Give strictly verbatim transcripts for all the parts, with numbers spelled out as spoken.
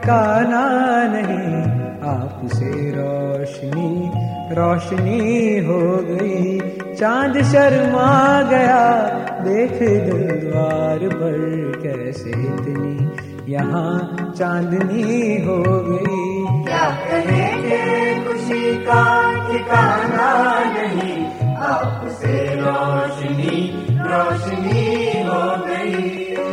ठिकाना नहीं, आपसे रोशनी रोशनी हो गई। चांद शर्मा गया देख दिल द्वार पर, कैसे इतनी यहाँ चांदनी हो गई। क्या कहेंगे खुशी का ठिकाना नहीं, आपसे रोशनी रोशनी हो गई।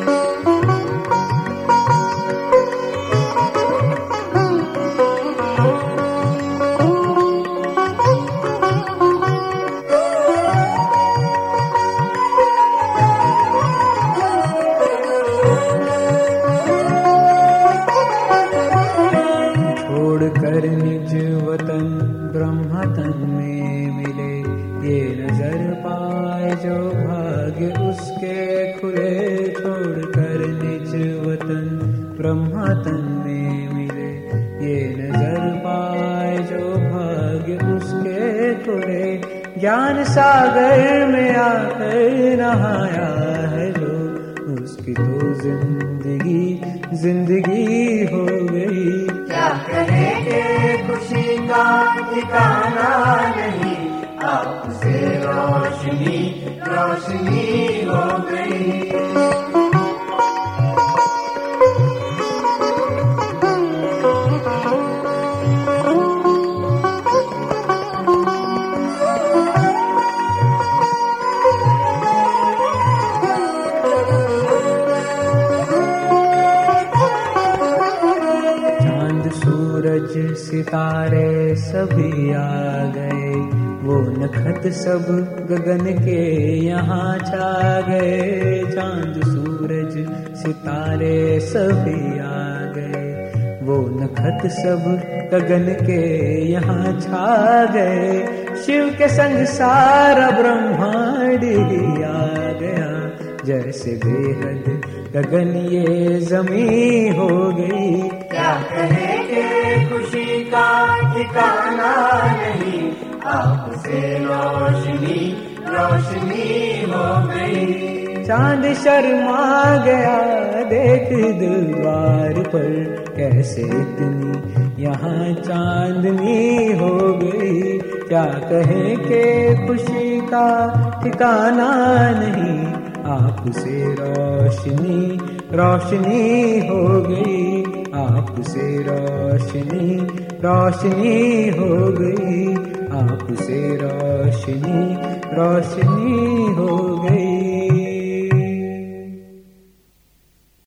छोड़कर निज वतन ब्रह्मतन में मिले, ये नजर पाए जो भाग्य उसके खुले। छोड़कर निज वतन ब्रह्मतन में मिले, ये नजर पाए जो भाग्य उसके खुले। ज्ञान सागर में आकर नहाया है जो, उसकी तो जिंदगी जिंदगी हो गई। क्या कहेंगे खुशी का ठिकाना नहीं, आपसे रोशनी रोशनी हो गई। सूरज सितारे सभी आ गए, वो नखत सब गगन के यहाँ छा गए। चांद सूरज सितारे सभी आ गए, वो नखत सब गगन के यहाँ छा गए। शिव के संग सारा ब्रह्मांड ही आ गया, जैसे बेहद गगन ये जमी हो गई। क्या कहेंगे खुशी का ठिकाना नहीं, आपसे रोशनी रोशनी हो गई। चांद शर्मा गया देख दिल द्वार पर, कैसे इतनी यहाँ चांदनी हो गई। क्या कहें कि खुशी का ठिकाना नहीं, आपसे रोशनी रोशनी हो गई। आपसे रोशनी रोशनी हो गई, आपसे रोशनी रोशनी हो गई।